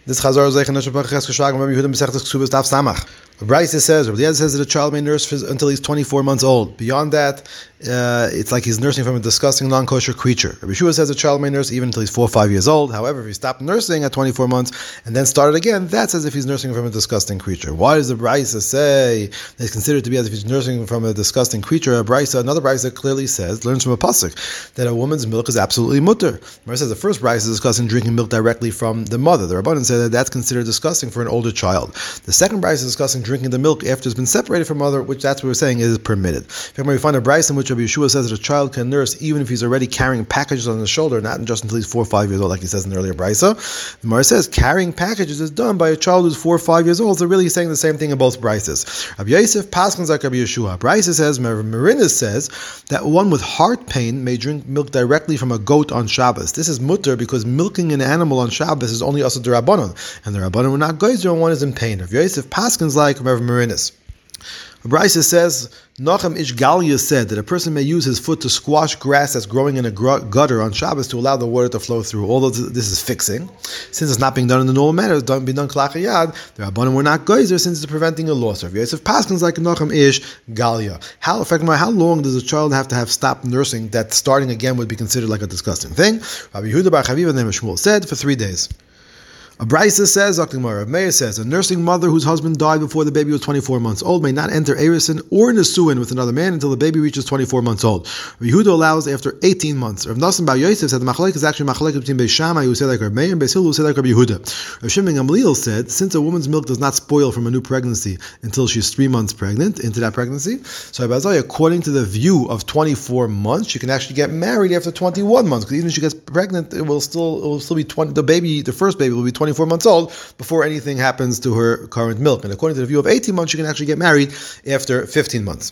This Chazar Zeich and Neshapach Cheskashag, Rabbi Yehuda Mesechtes Ksubas Daf Samach. Brisa says, Rabbi Eliezer says that a child may nurse until he's 24 months old. Beyond that, it's like he's nursing from a disgusting non-kosher creature. Rabbi Yeshua says a child may nurse even until he's 4 or 5 years old. However, if he stopped nursing at 24 months and then started again, that's as if he's nursing from a disgusting creature. Why does the Brisa say that it's considered to be as if he's nursing from a disgusting creature? Another Brisa clearly learns from a pasuk that a woman's milk is absolutely mutter. Remember, says the first Brisa is discussing drinking milk directly from the mother. The Rabbanan said that that's considered disgusting for an older child. The second Brisa is discussing drinking the milk after it's been separated from mother, which that's what we're saying is permitted. In fact, we find a Brisa in which Rabbi Yeshua says that a child can nurse even if he's already carrying packages on his shoulder, not just until he's 4 or 5 years old, like he says in the earlier Brisa. The Gemara says carrying packages is done by a child who's 4 or 5 years old. So really he's saying the same thing in both Brisas. Rabbi Yosef paskins like Rabbi Yeshua. Brisa says, Marinas says that one with heart pain may drink milk directly from a goat on Shabbos. This is mutter because milking an animal on Shabbos is only asur d'Rabbanan, and the Rabbanan were not geyser when one is in pain. Rabbi Yosef paskins like Rabbi Marinas. Brisa says, Nachem Ish Galia said that a person may use his foot to squash grass that's growing in a gutter on Shabbos to allow the water to flow through. Although this is fixing, since it's not being done in the normal manner, it's being done klachayad, the Rabbanan were not geyser since it's preventing a loss. Rav Yosef Paskins like Nachem Ish Galia. How long does a child have to have stopped nursing that starting again would be considered like a disgusting thing? Rabbi Yehuda bar Chaviva named Shmuel said for 3 days. A Brisa says, Rav Meir says, a nursing mother whose husband died before the baby was 24 months old may not enter Erison or Nesuin with another man until the baby reaches 24 months old. Rav Yehuda allows after 18 months. Rav Nassim bar Yosef said the machlek is actually machlek between Beis Shammai who said like Rav Meir and Beis Hillel who said like Rav Yehuda. Rav Shimon Gamliel said, since a woman's milk does not spoil from a new pregnancy until she's 3 months pregnant into that pregnancy, so according to the view of 24 months, she can actually get married after 21 months because even if she gets pregnant, it will still be 20. The first baby will be 24 months old before anything happens to her current milk. And according to the view of 18 months, she can actually get married after 15 months.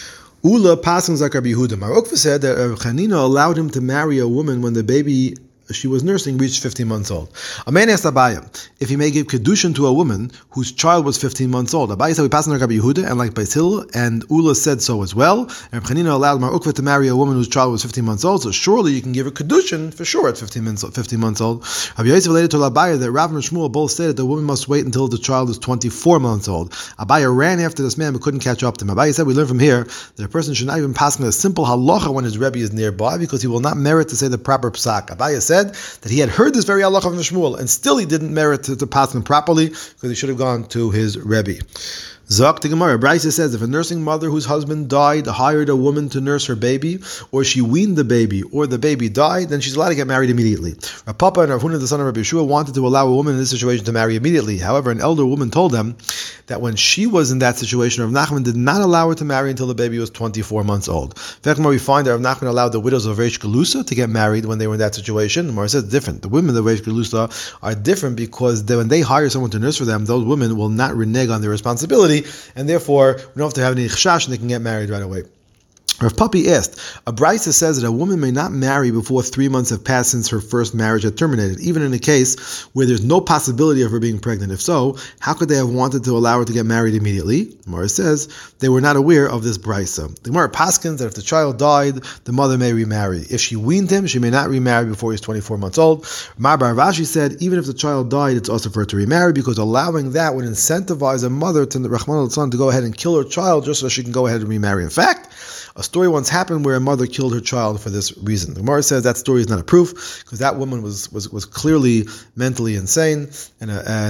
Ula passing like Rabbi Yehuda. Mar Ukva said that Chanina allowed him to marry a woman when the baby she was nursing reached 15 months old. A man asked Abaya if he may give kedushin to a woman whose child was 15 months old. Abaya said we pass on Rabbi Yehuda and like Beis Hillel, and Ula said so as well. And Chanina allowed Mar Ukva to marry a woman whose child was 15 months old, so surely you can give her kedushin for sure at 15 months old. Rabbi Yosef related to Abaya that Rav and Shmuel both said that the woman must wait until the child is 24 months old. Abaya ran after this man but couldn't catch up to him. Abaya said we learn from here that a person should not even pass on a simple halacha when his Rebbe is nearby because he will not merit to say the proper psak. Abaya said that he had heard this very halacha from Shmuel, and still he didn't merit to pass him properly because he should have gone to his Rebbe. Zok the Gemara. Brisa says if a nursing mother whose husband died hired a woman to nurse her baby, or she weaned the baby, or the baby died, then she's allowed to get married immediately. Rav Papa and Rav Huna, the son of Rabbi Yeshua, wanted to allow a woman in this situation to marry immediately. However, an elder woman told them that when she was in that situation, Rav Nachman did not allow her to marry until the baby was 24 months old. In fact, we find that Rav Nachman allowed the widows of Reish Galusa to get married when they were in that situation. Mar says different. The women of Reish Galusa are different because when they hire someone to nurse for them, those women will not renege on their responsibility, and therefore we don't have to have any chashash and they can get married right away. Rav Papi asked, a Brisa says that a woman may not marry before 3 months have passed since her first marriage had terminated, even in a case where there's no possibility of her being pregnant. If so, how could they have wanted to allow her to get married immediately? Gemara says they were not aware of this Brisa. The Gemara paskins that if the child died, the mother may remarry. If she weaned him, she may not remarry before he's 24 months old. Mar Bar Vashi said even if the child died, it's also for her to remarry because allowing that would incentivize a mother to Rahman al-San to go ahead and kill her child just so she can go ahead and remarry. In fact, a story once happened where a mother killed her child for this reason. The Gemara says that story is not a proof because that woman was clearly mentally insane, and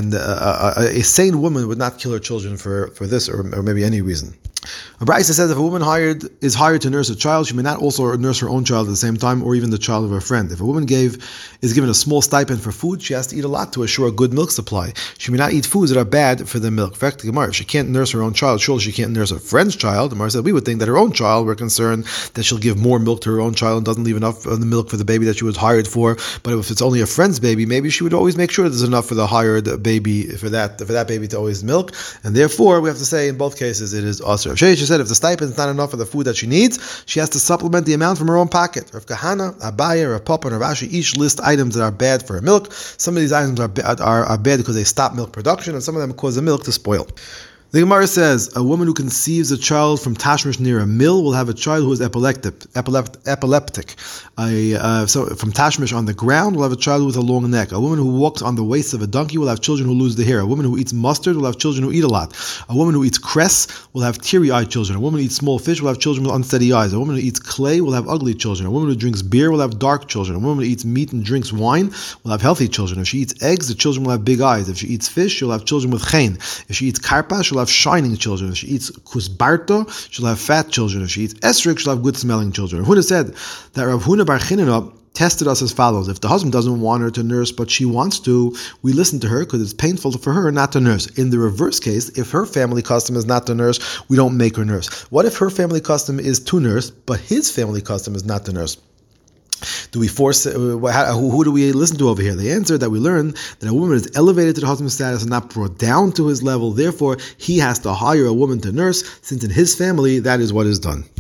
a sane woman would not kill her children for this or maybe any reason. A Brisa says if a woman is hired to nurse a child, she may not also nurse her own child at the same time, or even the child of her friend. If a woman is given a small stipend for food, she has to eat a lot to assure a good milk supply. She may not eat foods that are bad for the milk. In fact, the Gemara, if she can't nurse her own child, surely she can't nurse a friend's child. The Gemara said we would think that her own child, we're concerned that she'll give more milk to her own child and doesn't leave enough of the milk for the baby that she was hired for. But if it's only a friend's baby, maybe she would always make sure there's enough for the hired baby for that baby to always milk. And therefore, we have to say in both cases it is asur. She said if the stipend is not enough for the food that she needs, she has to supplement the amount from her own pocket. Rav Kahana, Abaya, Rav Papa, and Rav Ashi each list items that are bad for her milk. Some of these items are bad because they stop milk production, and some of them cause the milk to spoil. The Gemara says a woman who conceives a child from tashmish near a mill will have a child who is epileptic. So from tashmish on the ground will have a child with a long neck. A woman who walks on the waist of a donkey will have children who lose the hair. A woman who eats mustard will have children who eat a lot. A woman who eats cress will have teary-eyed children. A woman who eats small fish will have children with unsteady eyes. A woman who eats clay will have ugly children. A woman who drinks beer will have dark children. A woman who eats meat and drinks wine will have healthy children. If she eats eggs, the children will have big eyes. If she eats fish, she'll have children with chen. If she eats karpa, she'll have shining children. If she eats kusbarto, she'll have fat children. If she eats esrik, she'll have good-smelling children. Rav Huna said that Rav Huna bar Chinena tested us as follows. If the husband doesn't want her to nurse, but she wants to, we listen to her because it's painful for her not to nurse. In the reverse case, if her family custom is not to nurse, we don't make her nurse. What if her family custom is to nurse, but his family custom is not to nurse? Do we force? Who do we listen to over here? The answer that we learn that a woman is elevated to the husband's status and not brought down to his level. Therefore, he has to hire a woman to nurse, since in his family that is what is done.